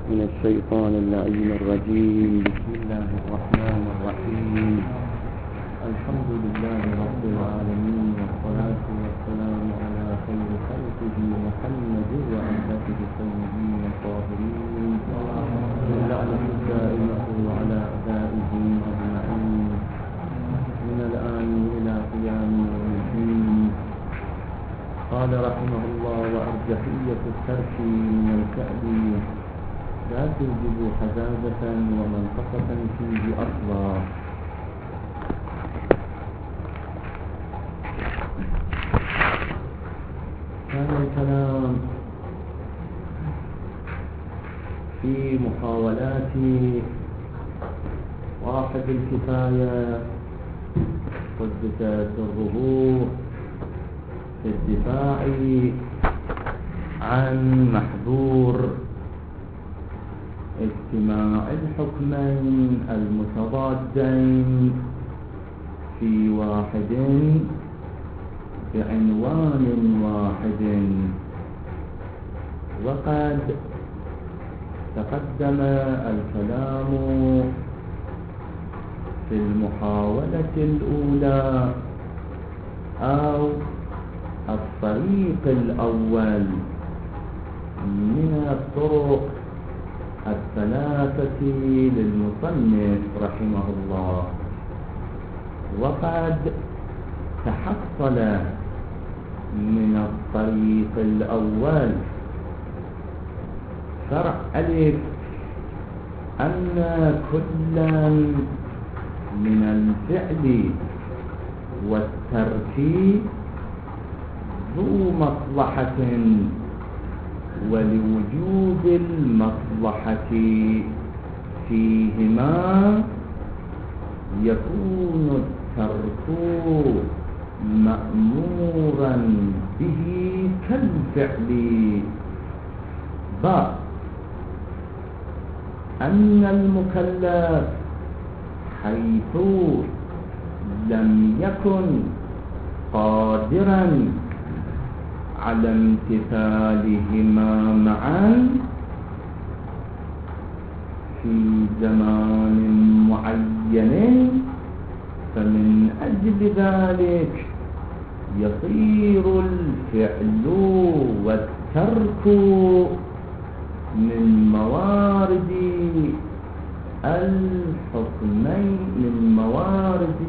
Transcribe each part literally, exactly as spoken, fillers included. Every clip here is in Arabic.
من الشيطان اللعين الرجيم. بسم الله الرحمن الرحيم. الحمد لله رب العالمين، والصلاة والسلام على خير خلقه محمد وآله الطيبين الطاهرين، باللعنة الدائمة على أعدائهم أجمعين من الآن إلى قيام يوم الدين. قال رحمه الله: وأرجحية الترك من الكأب لا توجب حزازة ومنطقة فيه أصلا. كان الكلام في محاولات واحد الكفاية والزكاة الربوع في الدفاع عن محظور اجتماع الحكمين المتضادين في واحد بعنوان واحد. وقد تقدم الكلام في المحاولة الأولى أو الطريق الأول من الطرق الثلاثة للمصنف رحمه الله. وقد تحصل من الطريق الأول فرع ألف أن كلا من الفعل والترك ذو مصلحة، ولوجود المصلحة فيهما يكون الترك مأمورا به كالفعل. با أن المكلف حيث لم يكن قادرا على امتثالهما معا في زمان معين، فمن أجل ذلك يصير الفعل والترك من موارد الحكمين، من موارد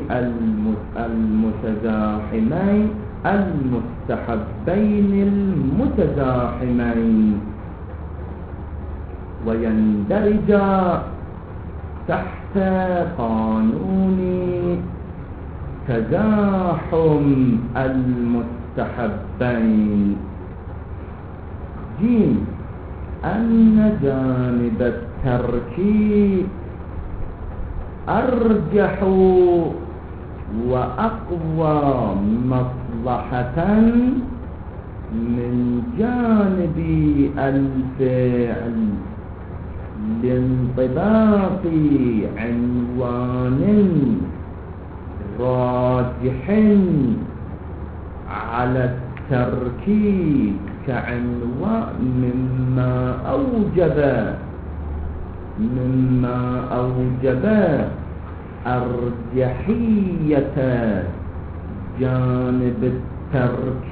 المتزاحمين المستحبين المتزاحمين، ويندرج تحت قانون تزاحم المستحبين. جيم أن جانب الترك أرجح وأقوى مصلحة من جانب الفعل لانطباق عنوان راجح على الترك كعنوان مما أوجب مما أوجب أرجحية جانب الترك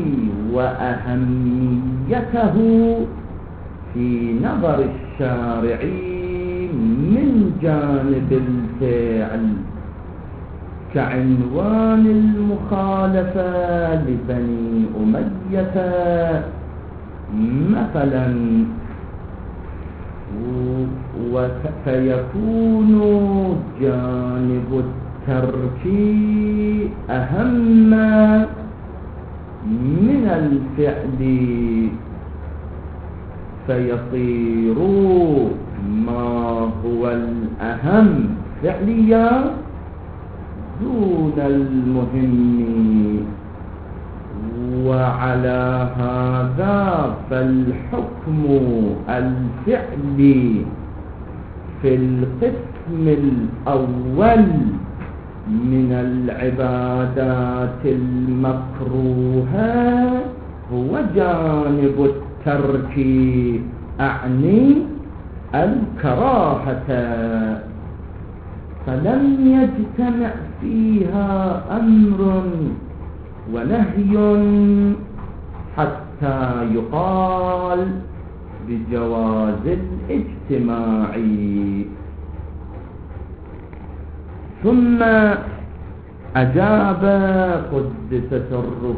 وأهميته في نظر الشارع من جانب الفعل، كعنوان المخالفة لبني أمية مثلا، فيكون جانب الترك أهم من الفعل، فيصير ما هو الأهم فعليا دون المهم. وعلى هذا فالحكم الفعلي في القسم الأول من العبادات المكروهة هو جانب الترك، أعني الكراهة، فلم يجتمع فيها أمر ونهي حتى يقال بجواز الاجتماع. ثم أجاب قدس سره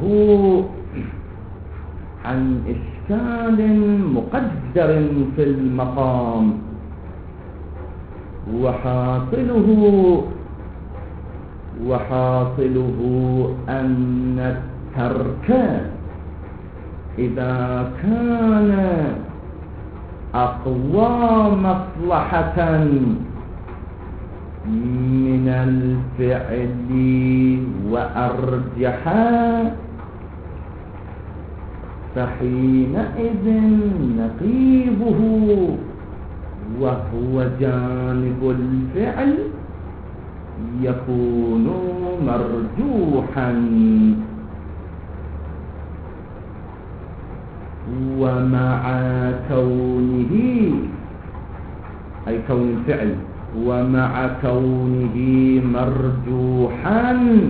عن إشكال مقدر في المقام، وحاصله وحاصله أن الترك إذا كان أقوى مصلحة من الفعل وأرجحا، فحينئذ نقيبه وهو جانب الفعل يكون مرجوحا. ومع كونه أي كون الفعل ومع كونه مرجوحا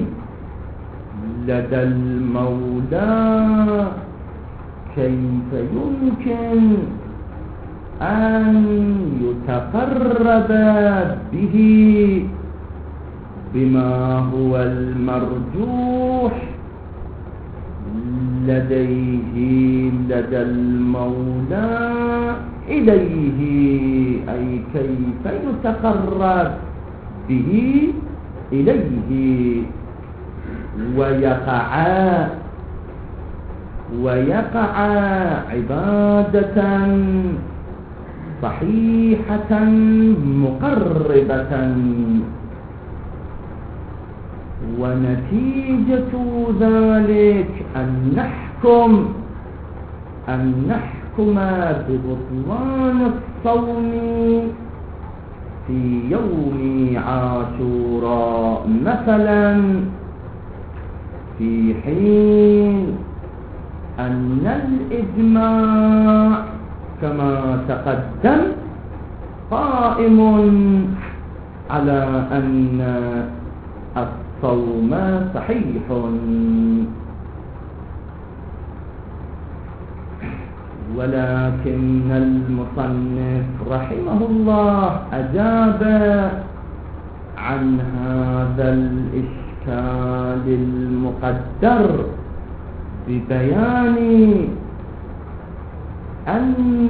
لدى المولى، كيف يمكن أن يتقرب به بما هو المرجوح لديه لدى المولى إليه؟ أي كيف يتقرب به إليه ويقع ويقع عبادة صحيحة مقربة. ونتيجة ذلك أن نحكم أن نحكم ببطلان الصوم في يوم عاشوراء مثلا، في حين أن الإجماع كما تقدم قائم على أن الصوم صحيح. ولكن المصنف رحمه الله أجاب عن هذا الإشكال المقدر ببيان أن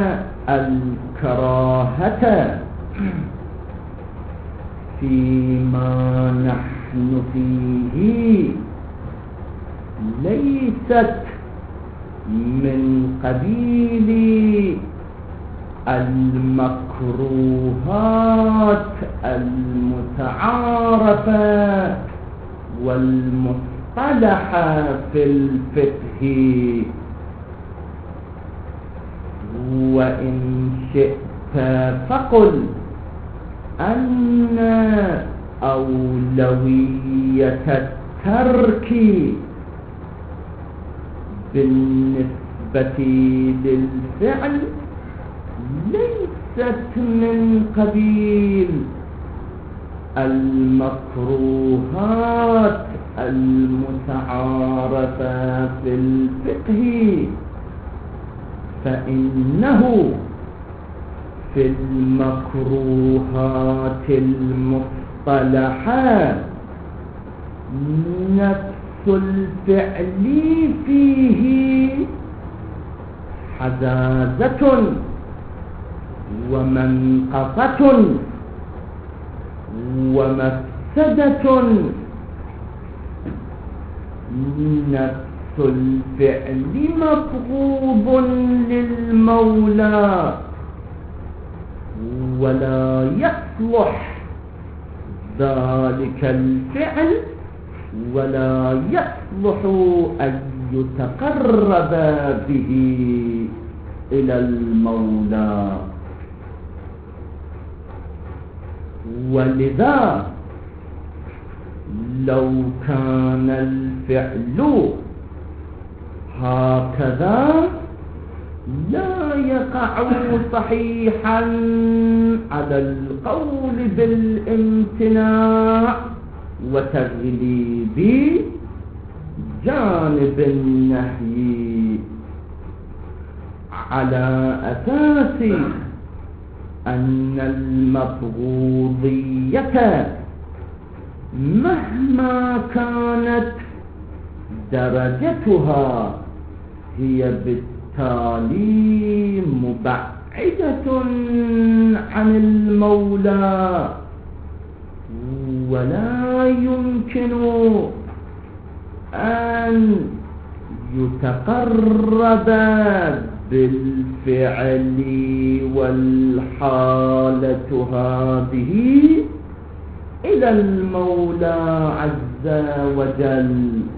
الكراهة فيما نحن فيه ليست من قبيل المكروهات المتعارفة والمصطلحة في الفقه. وإن شئت فقل أن أولوية الترك بالنسبة للفعل ليست من قبيل المكروهات المتعارفة في الفقه، فإنه في المكروهات المصطلحة نفس الفعل فيه حزازة ومنقصة ومفسدة. نفس الفعل مبغوض للمولى ولا يصلح ذلك الفعل ولا يصلح أن يتقرب به إلى المولى. ولذا لو كان الفعل هكذا لا يقع صحيحا على القول بالامتناع وتغليب جانب النهي على أساس أن المبغوضية مهما كانت درجتها هي بالتالي مبعدة عن المولى، ولا يمكن أن يتقرب بالفعل والحالة هذه إلى المولى عز وجل.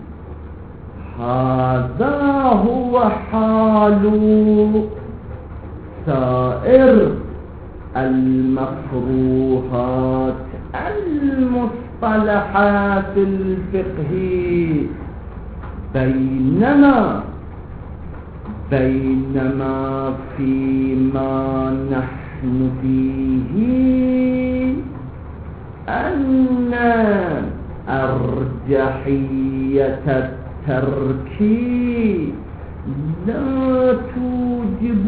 هذا هو حال سائر المكروهات المصطلحة في الفقه، بينما بينما فيما نحن فيه أن أرجحية الترك لا توجب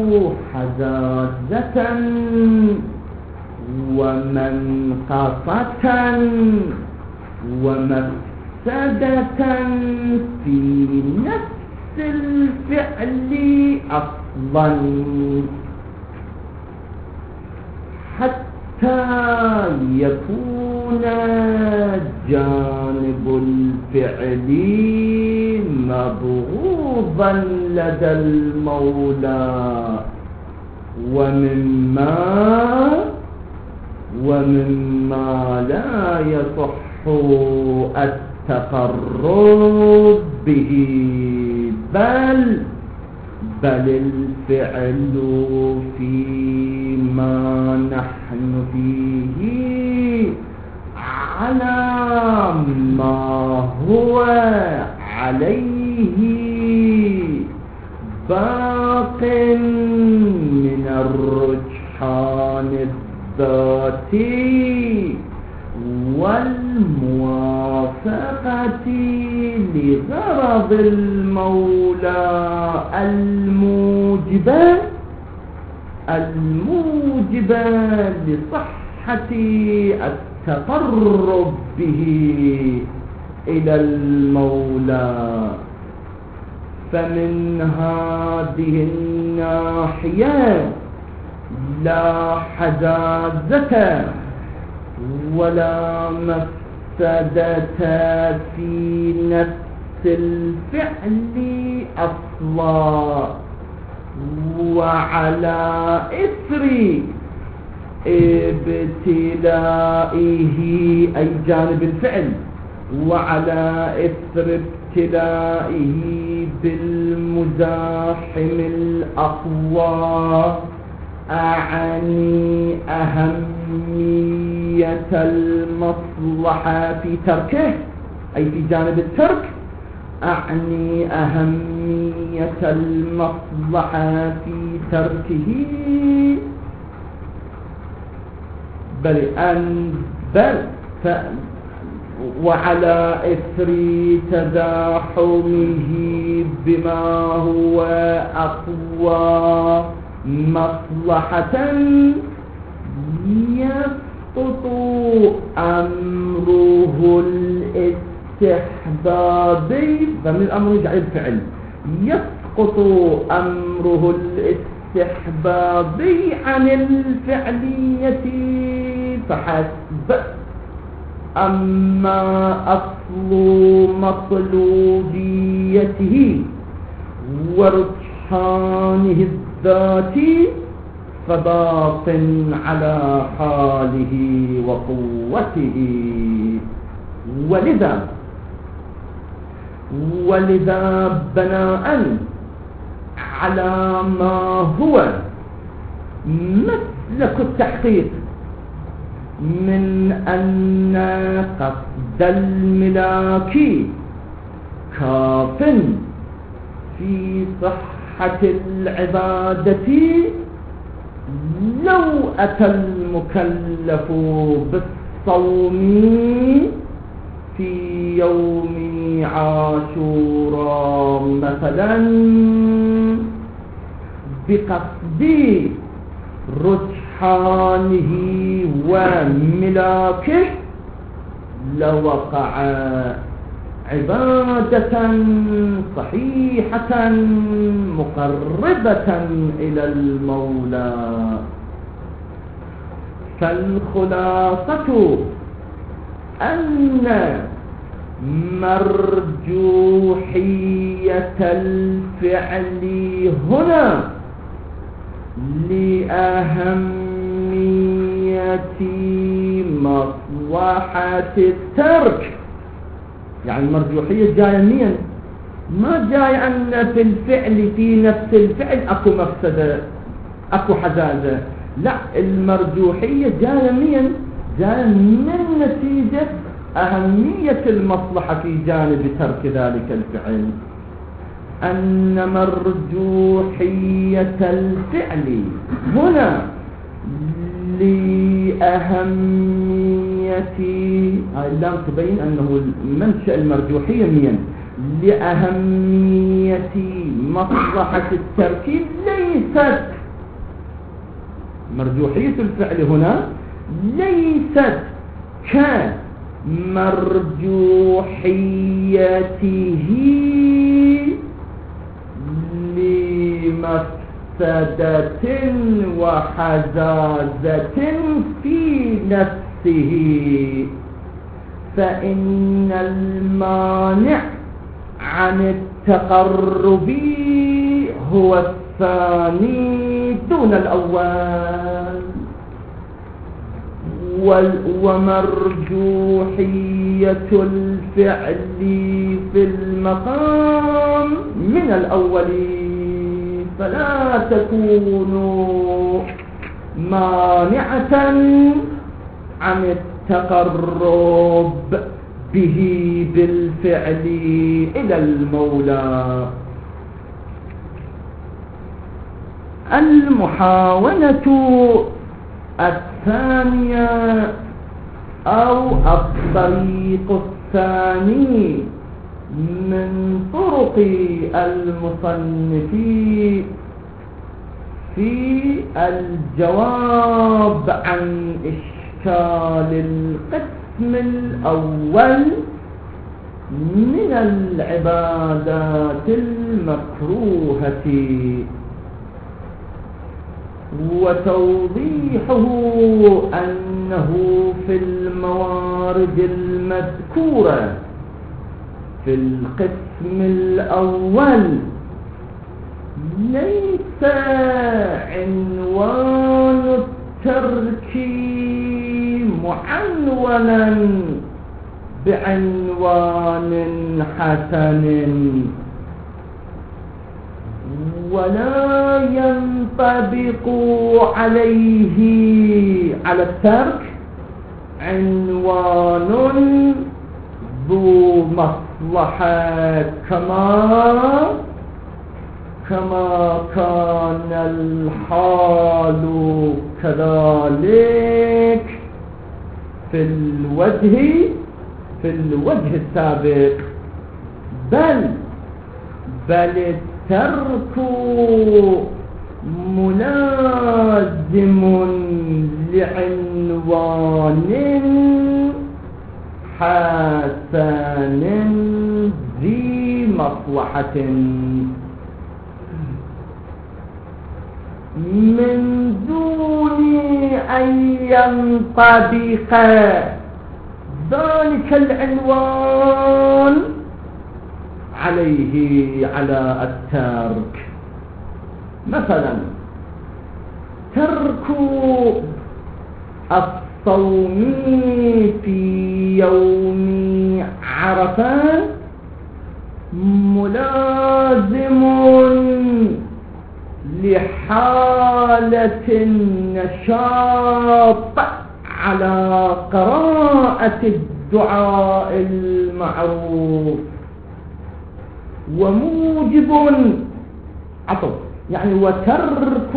حزازة ومنقصة ومفسدة في نفس الفعل أصلا، حتى يكون جانب الفعل مبغوضا لدى المولى، ومما ومما لا يصح التقرب به، بل بل الفعل فيما نحن فيه على ما هو عليه باق من الرجحان الذاتي والموافقة لغرض المولى الموجبة الموجبة لصحة التقرب به إلى المولى. فمن هذه الناحية لا حزازة ولا مفسدة في نفس الفعل أصلا، وعلى إثر ابتلائه أي جانب الفعل، وعلى إثر ابتلائه بالمزاحم الأقوى أعني أهمية المصلحة في تركه، أي في جانب الترك أعني أهمية المصلحة في تركه، بل أن بل ف وعلى إثر تزاحمه بما هو أقوى مصلحة يسقط أمره الاستحبابي، فمن الأمر يجعل الفعل يسقط أمره الاستحبابي عن الفعلية فحسب، أما أصل مطلوبيته ورجحانه الذاتي فباق على حاله وقوته. ولذا ولذا بناء على ما هو مسلك التحقيق من أن قصد الملاك كاف في صحة صحة العبادة لو أتى المكلف بالصوم في يوم عاشوراء مثلا بقصد رجحانه وملاكه، لوقع عبادة صحيحة مقربة إلى المولى. فالخلاصة أن مرجوحية الفعل هنا لأهمية مصلحة الترك. يعني المرجوحية جاية منين؟ ما جاي أن في الفعل في نفس الفعل أكو مفسدة أكو حزازة، لا، المرجوحية جاية منين؟ جاية من نتيجة أهمية المصلحة في جانب ترك ذلك الفعل. أن مرجوحية الفعل هنا لأهمية، هاي اللام تبين أنه منشأ المرجوحية مين؟ لأهمية مصلحة التركيب، ليست مرجوحية الفعل هنا ليست كمرجوحيته لمفسدة وحزازة في نفسه، فإن المانع عن التقرب هو الثاني دون الأول. ومرجوحية الفعل في المقام من الأول، فلا تكون مانعة عن التقرب به بالفعل إلى المولى. المحاولة الثانية أو الطريق الثاني من طرق المصنف في الجواب عن إشكال القسم الأول من العبادات المكروهة، وتوضيحه أنه في الموارد المذكورة في القسم الأول ليس عنوان الترك معنونا بعنوان حسن، ولا ينطبق عليه على الترك عنوان ذو مصلحة كما كما كان الحال كذلك في الوجه في الوجه السابق، بل بل الترك ملازم لعنوان حسن ذي مصلحة من دون أن ينطبق ذلك العنوان عليه على الترك. مثلا ترك الصوم في يوم عرفة ملازم لحالة النشاط على قراءة الدعاء المعروف، وموجب عطف يعني وترك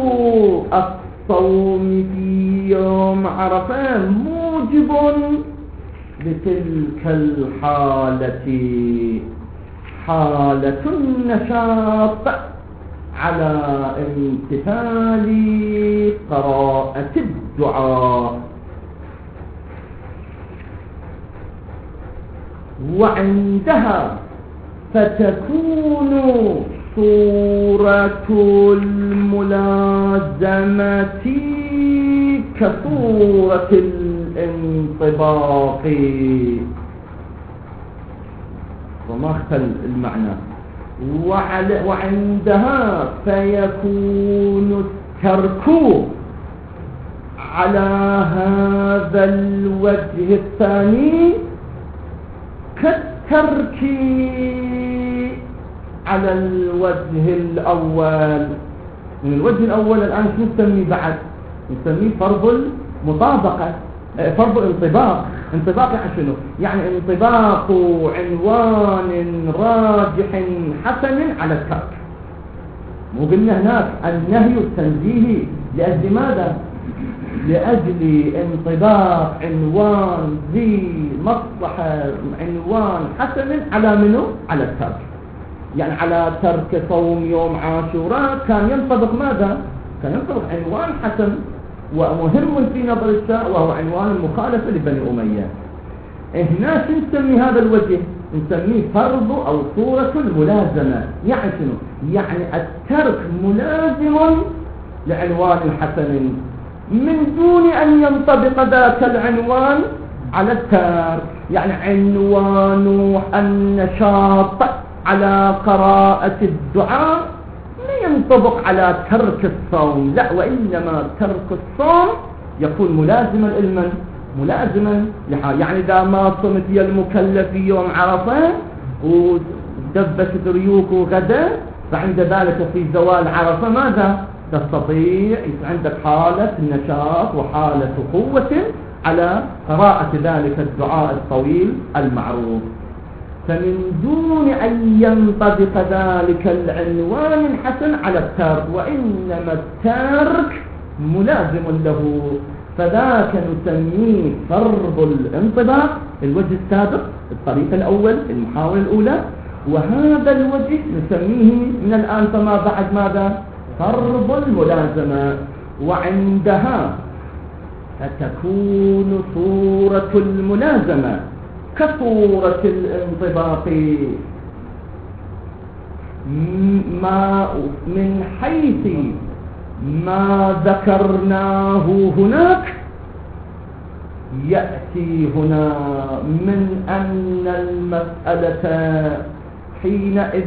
الصوم في يوم عرفة موجب لتلك الحالة، حالة النشاط على امتثال قراءة الدعاء. وعندها فتكون صورة الملازمة كصورة الانطباق، وما اختل المعنى. وعندها فيكون الترك على هذا الوجه الثاني كالترك على الوجه الأول. من الوجه الأول الآن شو نسميه بعد؟ نسميه فرض المطابقة، فرض الانطباق. انطباق يعني شنو؟ يعني انطباق عنوان راجح حسن على الترك. مو قلنا هناك النهي التنزيهي لأجل ماذا؟ لأجل انطباق عنوان ذي مصلحة، عنوان حسن على منه؟ على الترك. يعني على ترك صوم يوم عاشوراء كان ينطبق ماذا؟ كان ينطبق عنوان حسن ومهم في نظر الشاء، وهو عنوان المخالفة لبني أمية. هنا شو نسمي هذا الوجه؟ نسميه فرض أو صورة الملازمة. يعني شنو؟ يعني الترك ملازم لعنوان حسن من دون أن ينطبق ذاك العنوان على الترك. يعني عنوان النشاط على قراءة الدعاء لا ينطبق على ترك الصوم، لا، وإنما ترك الصوم يكون ملازما لمن؟ ملازما لحال. يعني إذا ما صمت يا المكلف يوم عرفة ودبست ريوك غدا، فعند ذلك في زوال عرفة ماذا؟ تستطيع عندك حالة نشاط وحالة قوة على قراءة ذلك الدعاء الطويل المعروف. فمن دون أن ينطبق ذلك العنوان الحسن على الترك، وإنما الترك ملازم له، فذاك نسميه فرض الانطباق، الوجه السابق، الطريقة الأول، المحاولة الأولى. وهذا الوجه نسميه من الآن فما بعد ماذا؟ فرض الملازمة. وعندها فتكون صورة الملازمة كصورة الانطباق، ما من حيث ما ذكرناه هناك يأتي هنا من أن المسألة حينئذ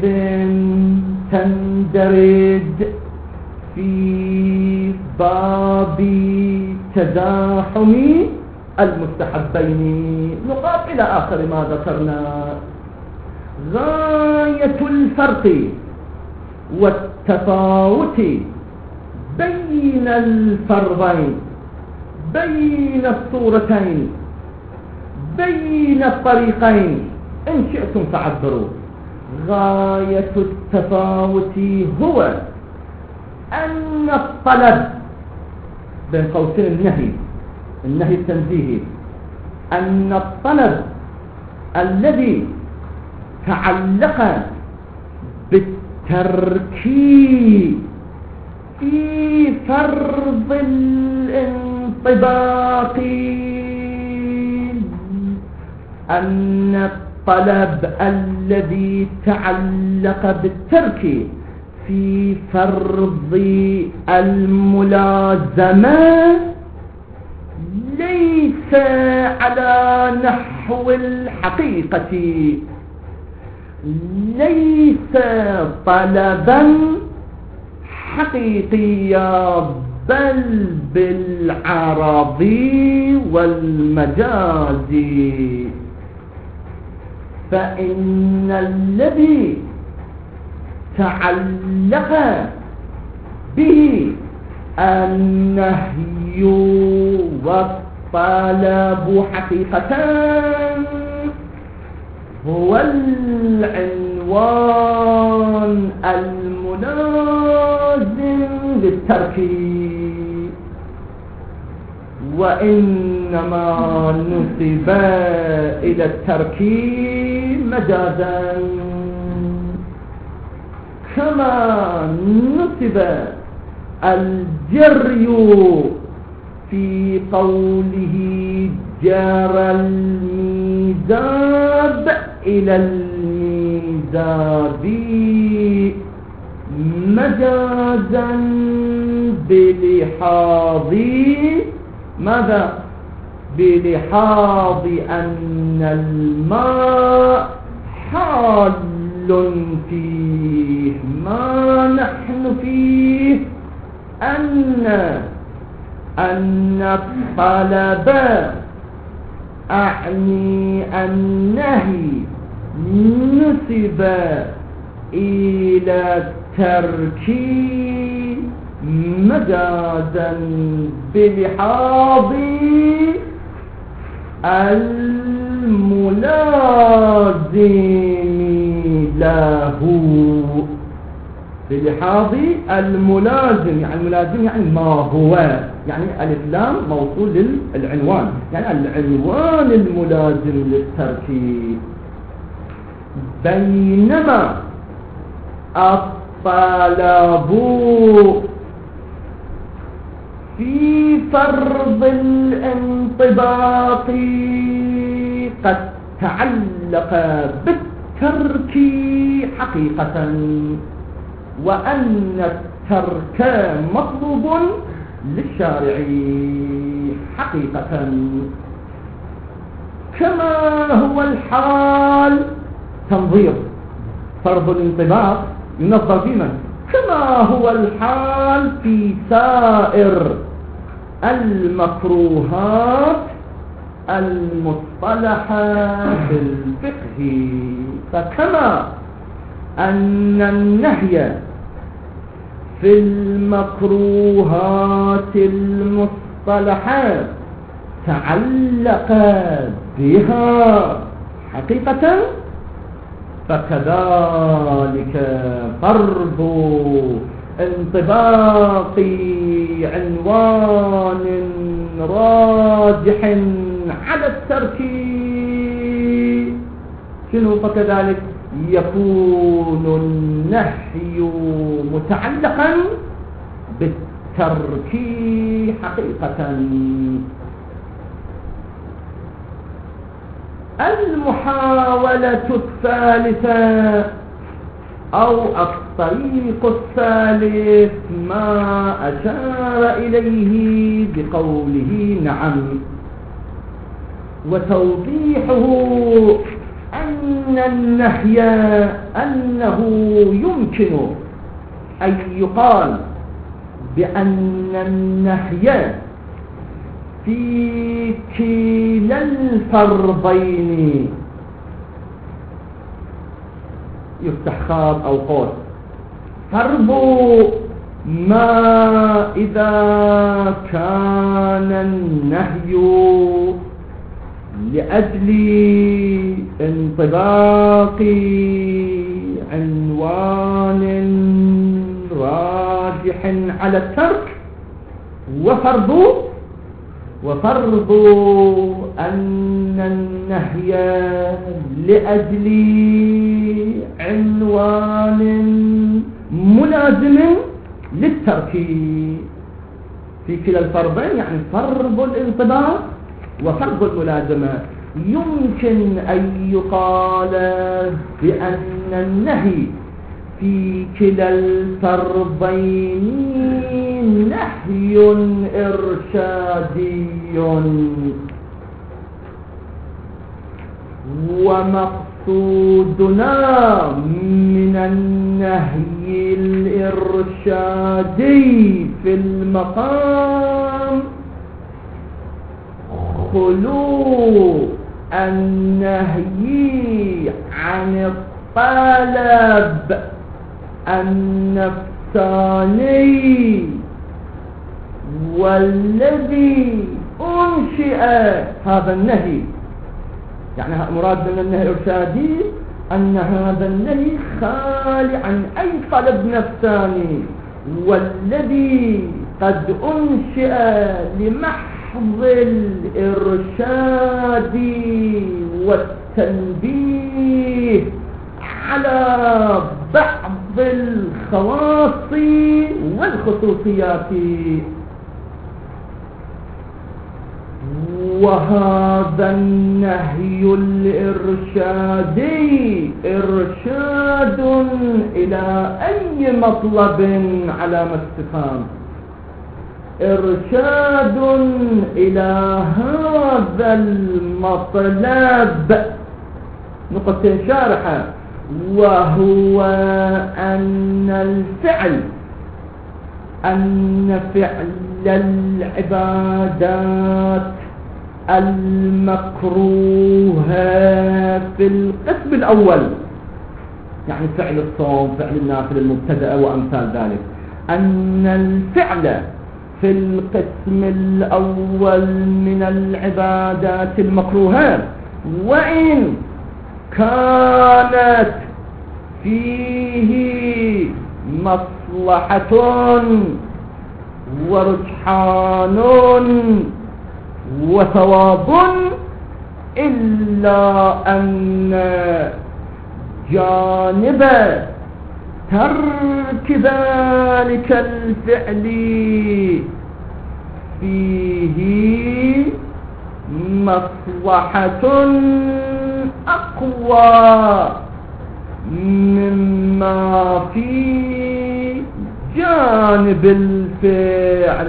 تندرج في باب تزاحم المستحبين. نقاط إلى آخر ما ذكرنا. غاية الفرق والتفاوت بين الفرضين، بين الصورتين، بين الطريقين، إن شئتم فعبروا. غاية التفاوت هو أن الطلب بين قوسين النهي، النهي التنزيهي، أن الطلب الذي تعلق بالترك في فرض الانطباق، أن الطلب الذي تعلق بالترك في فرض الملازمة ليس على نحو الحقيقة، ليس طلبا حقيقيا، بل بالعرض والمجاز. فإن الذي تعلق به النهي والطلب حقيقة هو العنوان المناسب الملازم للترك، وإنما نسب إلى الترك مجازا، كما نسب الجري في قوله جار الميزاب إلى الميزاب مجازا بلحاظ ماذا؟ بلحاظ أن الماء حال فيه ما نحن فيه، أن أن الطلب أعني النهي نسب إلى الترك مجازا بلحاظ الملازم له، بلحاظ الملازم، يعني الملازم يعني ما هو، يعني الإسلام موصول للعنوان، يعني العنوان الملازم للتركيب. بينما الطلب في فرض الانطباق قد تعلق بالترك حقيقة، وأن الترك مطلوب للشارع حقيقة، كما هو الحال تنظير فرض الانطباق ينظر في من؟ كما هو الحال في سائر المكروهات المصطلحة في الفقه. فكما أن النهي في المكروهات المصطلحات تعلق بها حقيقة، فكذلك فرض انطباق عنوان راجح على الترك شنو؟ فكذلك يكون النهي متعلقا بالترك حقيقة. المحاولة الثالثة أو الطريق الثالث ما أشار إليه بقوله نعم، وتوضيحه أن النهي أنه يمكن أن يقال بأن النهي في كلا الفرضين يفتح خاط أو قوس، فرض ما إذا كان النهي لأجل انطباق عنوان راجح على الترك، وفرض وفرض أن النهي لأجل عنوان ملازم للترك. في كلا الفرضين يعني فرض الانطباق وفرض الملازمة يمكن أن يقال بأن النهي في كلا الفرضين نهي إرشادي، ومقصودنا من النهي الإرشادي في المقام خلو النهي عن الطلب النفساني والذي أنشئ هذا النهي. يعني مراد من النهي الإرشادي أن هذا النهي خالي عن أي قلب نفساني، والذي قد أنشئ لمحض الإرشاد والتنبيه على بعض الخواص والخصوصيات. وهذا النهي الإرشادي إرشاد إلى أي مطلب علامة استفهام، إرشاد إلى هذا المطلب نقطة شارحة، وهو أن الفعل أن فعل العبادات المكروهة في القسم الأول، يعني فعل الصوم، فعل النافل المبتدأ وأمثال ذلك، أن الفعل في القسم الأول من العبادات المكروهة وإن كانت فيه مصلحة ورجحان وثواب، إلا أن جانب ترك ذلك الفعل فيه مصلحة أقوى مما في جانب الفعل،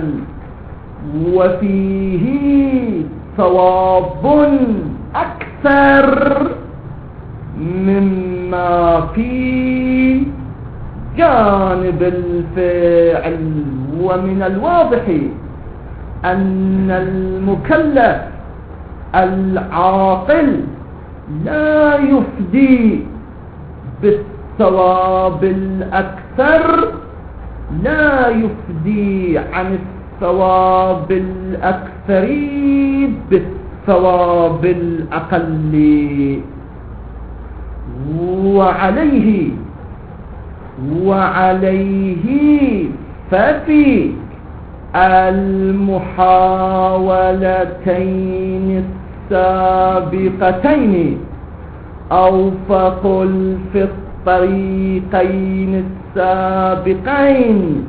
وفيه ثواب أكثر مما في جانب الفعل. ومن الواضح أن المكلف العاقل لا يفدي بالثواب الأكثر، لا يفدي عن الثواب الأكثر بالثواب الأقل. وعليه وعليه ففي المحاولتين السابقتين أو فقل في الطريقين السابقين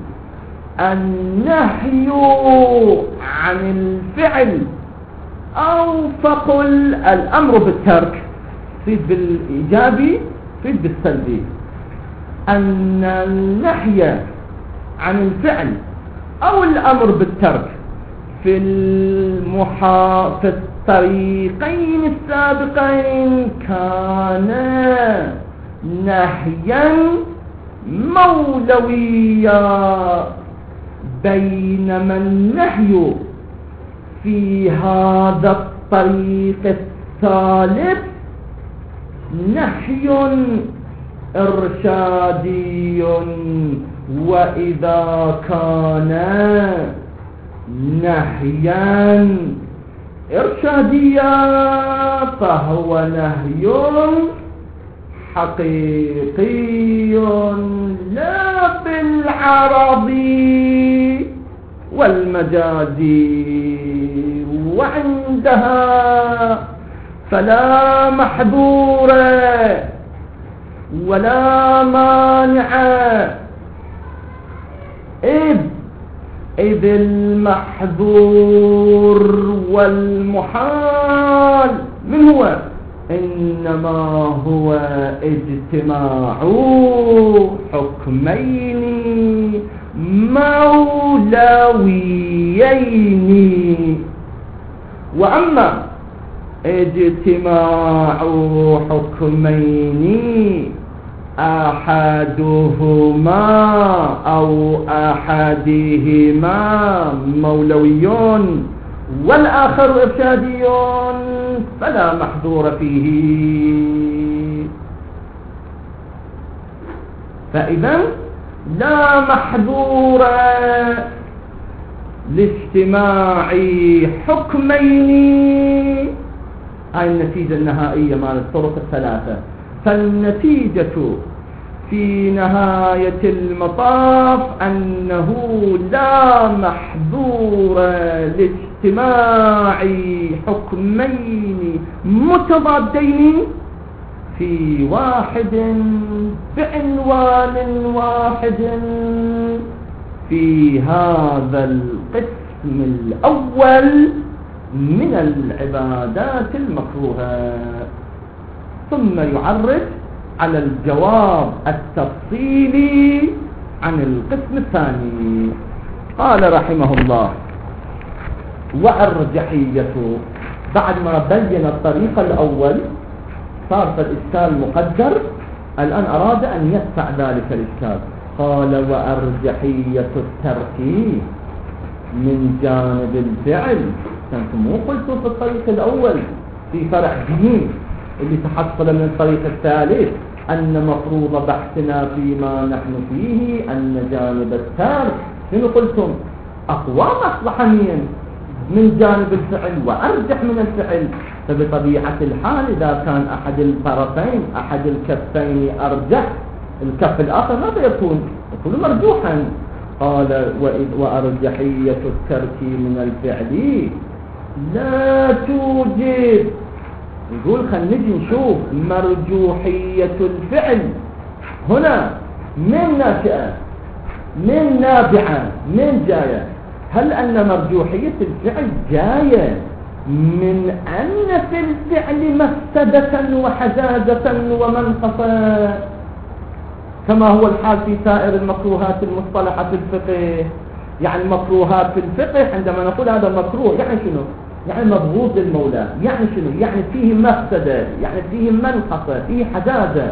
النهي عن الفعل، أو فقل الأمر بالترك، فيد بالإيجابي فيد بالسلبي، أن النهي عن الفعل أو الأمر بالترك في المحا في الطريقين السابقين كان نهيا مولويا، بينما النهي في هذا الطريق الثالث نهي إرشادي. وإذا كان نهيا إرشاديا فهو نهي حقيقي لا بالعرضي والمجازي، وعندها فلا محظور ولا مانع، إذ إذ المحظور والمحال من هو؟ إنما هو اجتماع حكمين مولويين. وأما اجتماع حكمين أحدهما أو أحدهما مولوي والآخر إرشادي فلا محظور فيه. فإذا لا محظور لاجتماع حكمين، هاي النتيجة النهائية مال الطرق الثلاثة، فالنتيجة في نهاية المطاف أنه لا محظور لاجتماع حكمين متضادين في واحد بعنوان واحد في هذا القسم الأول من العبادات المكروهة. ثم يعرف على الجواب التفصيلي عن القسم الثاني. قال رحمه الله: وأرجحية، بعد ما بين الطريق الأول صار الإشكال مقدر، الآن أراد أن يدفع ذلك الإشكال. قال: وأرجحية الترك من جانب الفعل. أنتم مو قلتوا في الطريق الأول في فرع جديد اللي تحصل من الطريق الثالث أن مفروض بحثنا فيما نحن فيه أن جانب الترك، شنو قلتم؟ أقوى مصلحة من جانب الفعل وأرجح من الفعل. فبطبيعة الحال إذا كان أحد الطرفين أحد الكفين أرجح، الكف الآخر ماذا يكون؟ يكون مرجوحا. قال: وأرجحية الترك من الفعل لا توجد. يقول خلينا نجي نشوف مرجوحية الفعل هنا من ناشئة، من نابعة، من جاية. هل أن مرجوحية الفعل جاية من أن في الفعل مفسدة وحزازة ومنقصة كما هو الحال في سائر المكروهات المصطلحة في الفقه؟ يعني المكروهات في الفقه عندما نقول هذا مكروه يعني شنو؟ يعني مبغوض للمولى، يعني شنو؟ يعني فيه مفسدة، يعني فيه منقصة، فيه حزازة.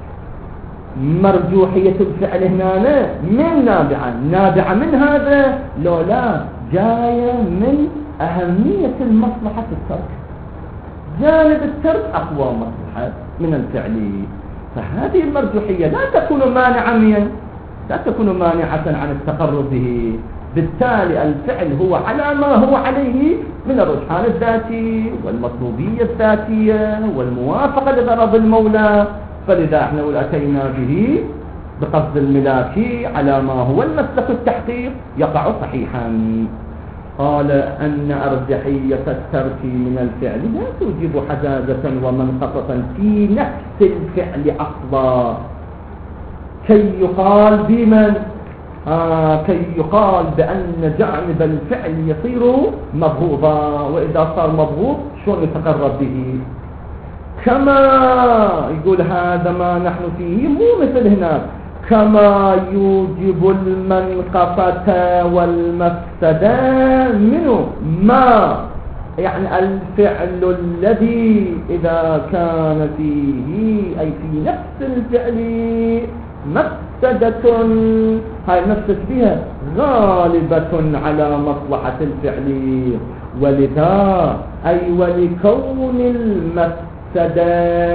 مرجوحية الفعل هنا من نابعة، نابعة من هذا لو لا جاية من أهمية المصلحة في الترك. جانب الترك أقوى مصلحة من الفعل، فهذه المرجوحية لا تكون مانعة من لا تكون مانعة عن التقرب به. بالتالي الفعل هو على ما هو عليه من الرجحان الذاتي والمطلوبية الذاتية والموافقة لغرض المولى، فلذا احنا أتينا به بقصد الملاكي على ما هو المسلك التحقيق يقع صحيحا. قال أن أرجحية الترك من الفعل لا توجب حزازة ومنقصة في نفس الفعل أصلا، كي يقال بمن آه كي يقال بأن جانب الفعل يصير مبغوضا، وإذا صار مبغوض شلون يتقرب به؟ كما يقول هذا ما نحن فيه مو مثل هناك، كما يوجب المنقصة والمفسدة منه ما يعني الفعل الذي إذا كان فيه أي في نفس الفعل مفسدة، هاي المفسدة فيها غالبة على مصلحة الفعل، ولذا أي ولكون المفسدة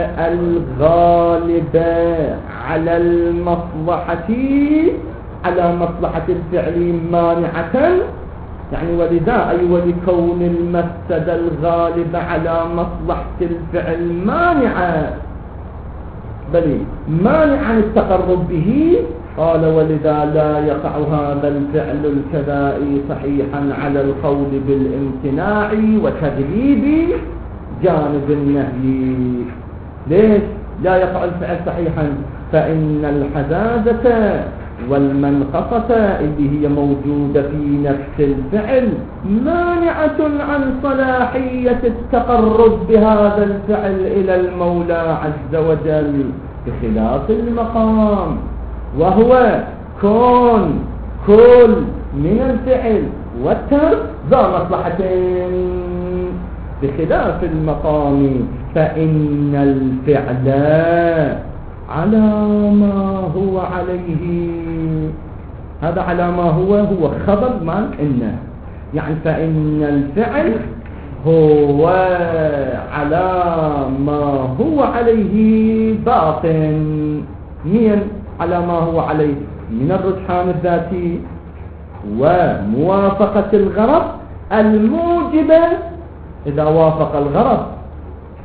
الغالبة على المصلحة على مصلحة الفعل مانعة، يعني ولذا أي ولكون المفسدة الغالبة على مصلحة الفعل مانعة، بل مانع عن التقرب به. قال: ولذا لا يقع هذا الفعل الكذائي صحيحا على القول بالامتناع وتغليب جانب النهي. ليش لا يقع الفعل صحيحا؟ فإن الحزازة والمنقصة اللي هي موجودة في نفس الفعل مانعة عن صلاحية التقرب بهذا الفعل إلى المولى عز وجل، بخلاف المقام وهو كون كل من الفعل والترك ذا مصلحتين، بخلاف المقام فإن الفعل على ما هو عليه، هذا على ما هو هو خبر مال إنه، يعني فإن الفعل هو على ما هو عليه باطن. مين على ما هو عليه؟ من الرجحان الذاتي وموافقة الغرض الموجبة، إذا وافق الغرض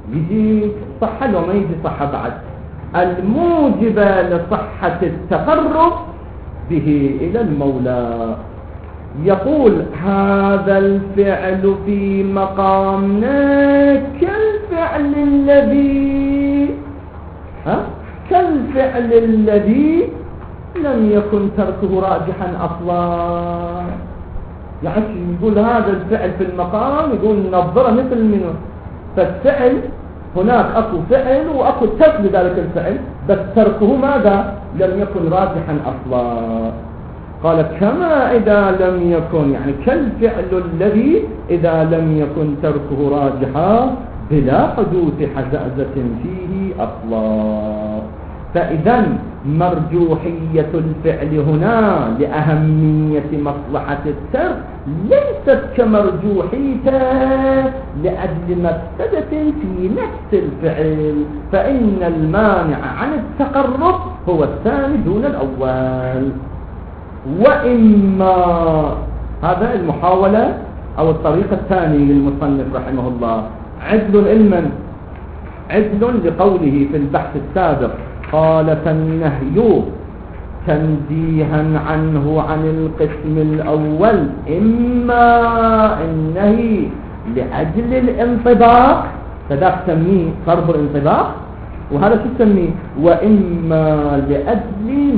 يجي صحة لو ما يجي صحة بعد. الموجبة لصحة التقرب به إلى المولى. يقول هذا الفعل في مقامنا كالفعل الذي ها كالفعل الذي لم يكن تركه راجحا أصلا. يعني يقول هذا الفعل في المقام، يقول نظره مثل منه. فالفعل هناك أكو فعل وأكو ترك لذلك الفعل، بس تركه ماذا؟ لم يكن راجحا أصلا. قال كما إذا لم يكن، يعني كالفعل الذي إذا لم يكن تركه راجحا بلا حدوث حزازة فيه أصلا. فإذا مرجوحية الفعل هنا لأهمية مصلحة الترك ليست كمرجوحيته لأجل مفسدة في نفس الفعل، فإن المانع عن التقرب هو الثاني دون الأول. وإما هذا المحاولة أو الطريقة الثانية للمصنف رحمه الله. عدل علما، عدل لقوله في البحث السابق قال فالنهي تنزيها عنه عن القسم الأول، إما النهي لأجل الانطباق، فذاك تسميه فرض الانطباق، وهذا شو تسميه؟ وإما لأجل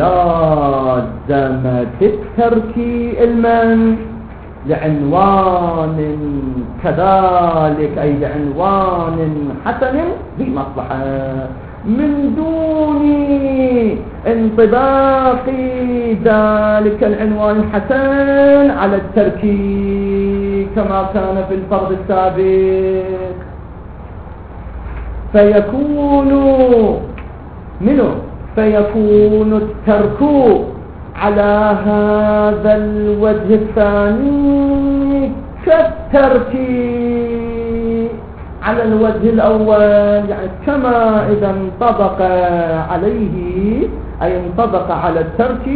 ملازمة الترك المن لعنوان كذلك، أي لعنوان حسن بمصلحة من دون انطباق ذلك العنوان الحسن على الترك كما كان في الفرض السابق. فيكون منه فيكون الترك على هذا الوجه الثاني كالترك على الوجه الأول، يعني كما إذا انطبق عليه، أي انطبق على الترك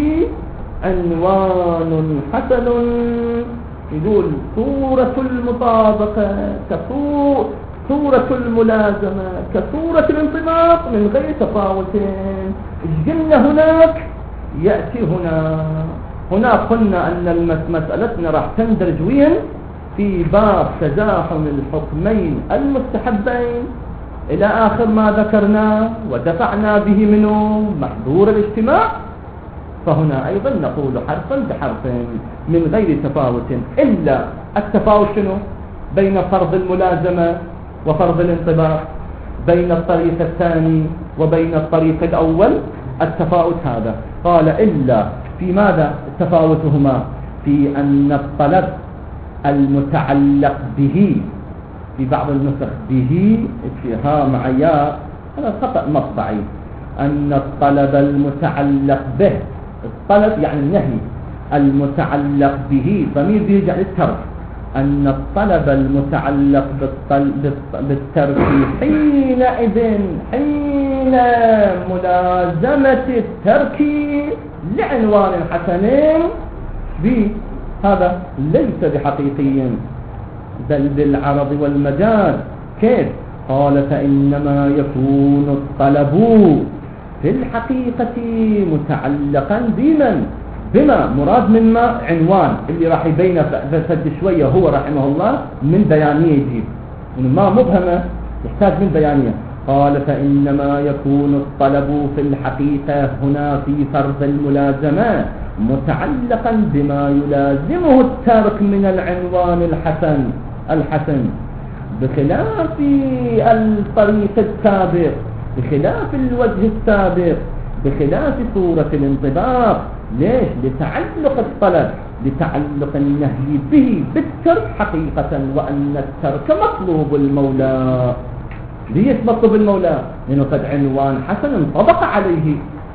عنوان حسن، يقول صورة المطابقة كصورة الملازمة كصورة الانطباق من غير تفاوت. قلنا هناك يأتي هنا هنا قلنا أن مسألتنا راح تندرج وين؟ في باب تزاحم الحكمين المستحبين إلى آخر ما ذكرنا ودفعنا به منه محظور الاجتماع. فهنا أيضا نقول حرفا بحرف من غير تفاوت، إلا التفاوت شنو؟ بين فرض الملازمة وفرض الانطباق، بين الطريق الثاني وبين الطريق الأول التفاوت هذا. قال إلا في ماذا تفاوتهما؟ في أن الطلب المتعلق به في بعض النسخ به ها مع ياء، هذا خطأ مطبعي، أن الطلب المتعلق به، الطلب يعني النهي المتعلق به ضمير بيرجع للترك، أن الطلب المتعلق بالترك حينئذ حين ملازمة الترك لعنوان حسن بهذا ليس بحقيقي بل بالعرض والمجاز. كيف؟ قال فإنما يكون الطلب في الحقيقة متعلقا بمن؟ بما مراد من ما عنوان اللي راح يبين فسد شوية هو رحمه الله من بيانية يجيب إنه ما مبهمة يحتاج من بيانية. قال فإنما يكون الطلب في الحقيقة هنا في فرض الملازمة متعلقا بما يلازمه الترك من العنوان الحسن الحسن بخلاف الطريق السابق، بخلاف الوجه السابق، بخلاف صورة الانطباق. ليش؟ لتعلق الطلب لتعلق النهي به بالترك حقيقة، وأن الترك مطلوب المولى. ليش مطلوب المولى؟ لأنه قد عنوان حسن انطبق عليه.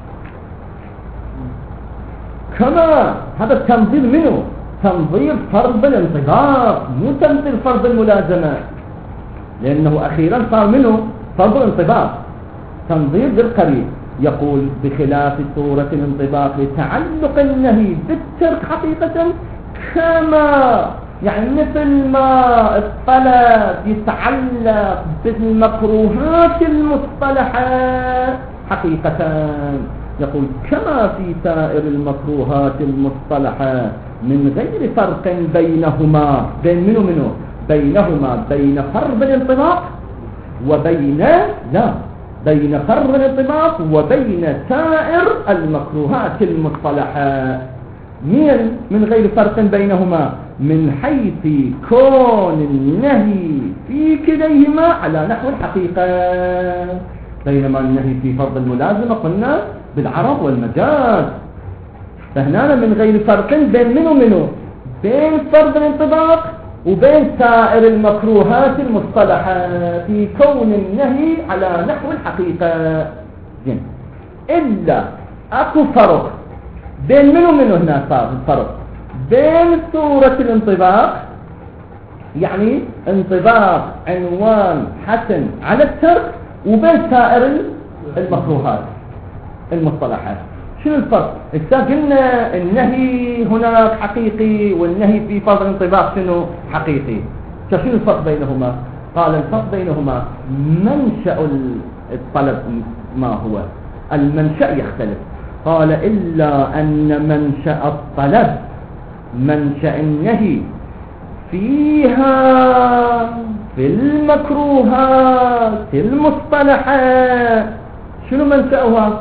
كما هذا التنظير منه تنظير فرض الانطباق مو تنظير فرض الملازمة، لأنه أخيرا صار منه فرض الانطباق تنظير بالقريب. يقول بخلاف صورة الانطباق لتعلق النهي بالترك حقيقة كما يعني مثل ما الطلب يتعلق بالمكروهات المصطلحة حقيقة، يقول كما في سائر المكروهات المصطلحة من غير فرق بينهما، بين منه منه بينهما بين فرض الانطباق وبين لا بين فرض الانطباق وبين سائر المكروهات المصطلحة من من غير فرق بينهما من حيث كون النهي في كليهما على نحو الحقيقة. بينما النهي في فرض الملازمة قلنا بالعرض والمجاز، فهنا من غير فرق بين منه منه بين فرض الانطباق وبين سائر المكروهات المصطلحة في كون النهي على نحو الحقيقة. جن. إلا أكو فرق بين منه منه هنا صار الفرق بين صورة الانطباق، يعني انطباق عنوان حسن على الترك، وبين سائر المكروهات المصطلحات. شنو الفرق؟ إذا قلنا النهي هناك حقيقي والنهي في فرض الانطباق شنو حقيقي، شنو الفرق بينهما؟ قال الفرق بينهما منشأ الطلب ما هو، المنشأ يختلف. قال إلا أن منشأ الطلب منشأ النهي فيها في المكروهات المصطلحات شنو منشأها؟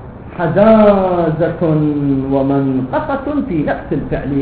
حجازة ومنقصة في نفس الفعل،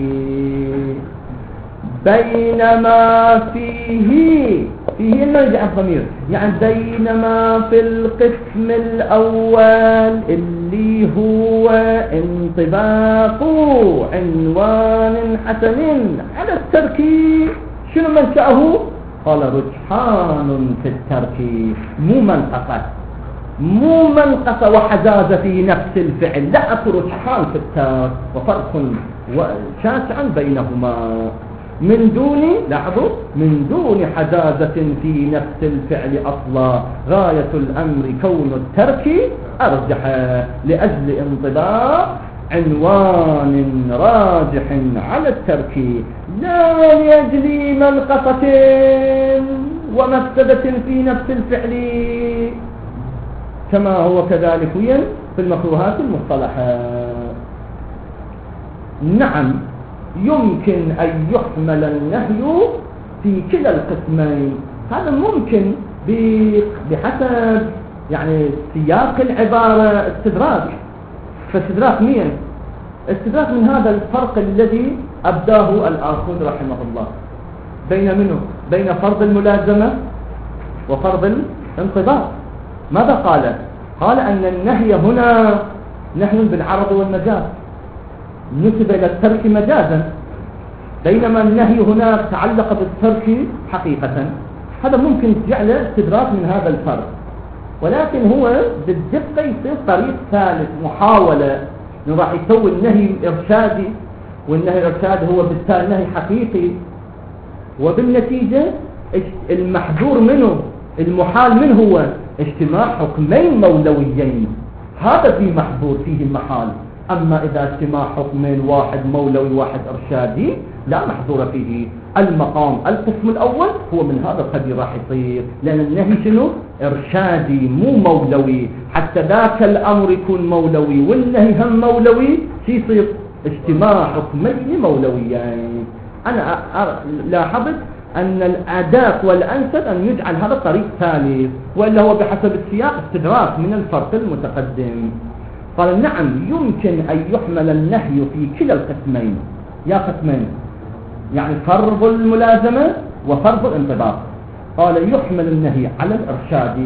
بينما فيه فيه إنه يجعل ضمير، يعني بينما في القسم الأول اللي هو انطباق عنوان حسن على الترك شنو منشأه؟ قال رجحان في الترك، مو منقصة مو منقصة وحجازة في نفس الفعل، لا أكو رجحان في الترك وفرق شاسع بينهما من دون لاحظوا من دون حجازة في نفس الفعل أصلا. غاية الأمر كون الترك أرجح لأجل انطباق عنوان راجح على الترك، لا لأجل منقصة ومفسدة في نفس الفعل، كما هو كذلك في المكروهات المصطلحة. نعم يمكن أن يحمل النهي في كلا القسمين، هذا ممكن بحسب يعني سياق العبارة استدراك، فاستدراك مين؟ استدراك من هذا الفرق الذي أبداه الآخذ رحمه الله بين منه بين فرض الملازمة وفرض الانطباق. ماذا قال؟ قال أن النهي هنا نهي بالعرض والمجاز نسب إلى الترك مجازا، بينما النهي هناك تعلق بالترك حقيقة. هذا ممكن جعل استدراك من هذا الفرق، ولكن هو بالدقة يصير طريق ثالث محاولة انه راح يسوي النهي إرشادي، والنهي الإرشادي هو بالتالي نهي حقيقي، وبالنتيجة المحذور منه المحال منه هو اجتماع حكمين مولويين، هذا في محذور فيه المحال. أما إذا اجتماع حكمين واحد مولوي واحد إرشادي لا محظور فيه. المقام القسم الأول هو من هذا القبيل راح يصير، لأن النهي شنو؟ إرشادي مو مولوي، حتى ذاك الأمر يكون مولوي والنهي هم مولوي شي يصير اجتماع حكمين مولويين. أنا لاحظت أن الأداة والأنسب أن يجعل هذا الطريق ثالث، وإلا هو بحسب السياق استدراك من الفرق المتقدم. قال نعم يمكن أن يحمل النهي في كلا القسمين، يا قسمين يعني فرض الملازمة وفرض الانطباق. قال يحمل النهي على الإرشاد.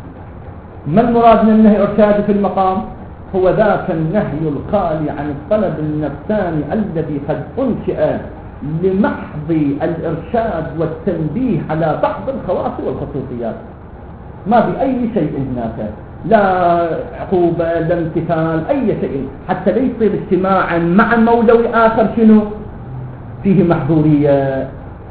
ما المراد من النهي الإرشادي في المقام؟ هو ذاك النهي الخالي عن الطلب النفساني الذي قد أنشئ لمحض الإرشاد والتنبيه على بعض الخواص والخصوصيات، ما بأي شيء هناك، لا عقوبة لا امتثال أي شيء، حتى لا يصير اجتماعا مع مولوي آخر شنو فيه محظورية.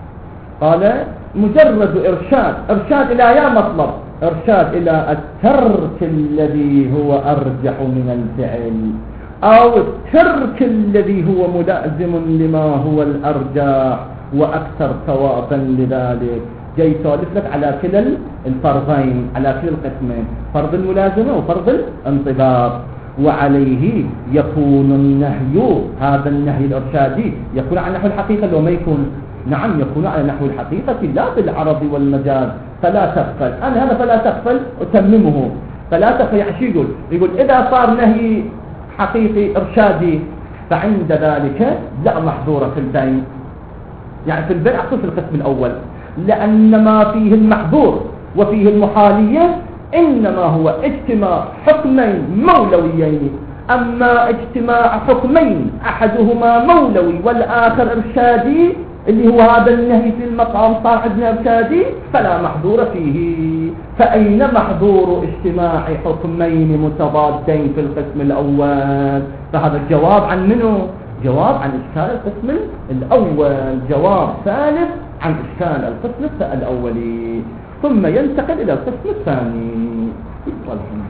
قال مجرد إرشاد، إرشاد إلى يا مطلب، إرشاد إلى الترك الذي هو أرجح من الفعل، أو الترك الذي هو ملازم لما هو الأرجح، وأكثر ثوابا لذلك. جاي يسولف لك على كلا الفرضين، على كلا القسمين، فرض الملازمة وفرض الانضباط. وعليه يكون النهي، هذا النهي الإرشادي يكون على نحو الحقيقة لو ما يكون، نعم يكون على نحو الحقيقة لا بالعرض والمجاز. فلا تغفل، أنا هذا فلا تغفل أتممه. فلا تغفل يعني شو يقول؟ يقول إذا صار نهي حقيقي إرشادي فعند ذلك لا محظور في البيع. يعني في البيع أقصد في القسم الأول، لأن ما فيه المحظور وفيه المحالية إنما هو اجتماع حكمين مولويين. أما اجتماع حكمين أحدهما مولوي والآخر إرشادي اللي هو هذا النهي في المقام صار عندنا إرشادي فلا محظور فيه. فأين محظور اجتماع حكمين متضادين في القسم الأول؟ فهذا الجواب عن منه؟ جواب عن إشكال القسم الأول، جواب ثالث عن إشكال القسم الأولي، ثم ينتقل إلى القسم الثاني. والحمد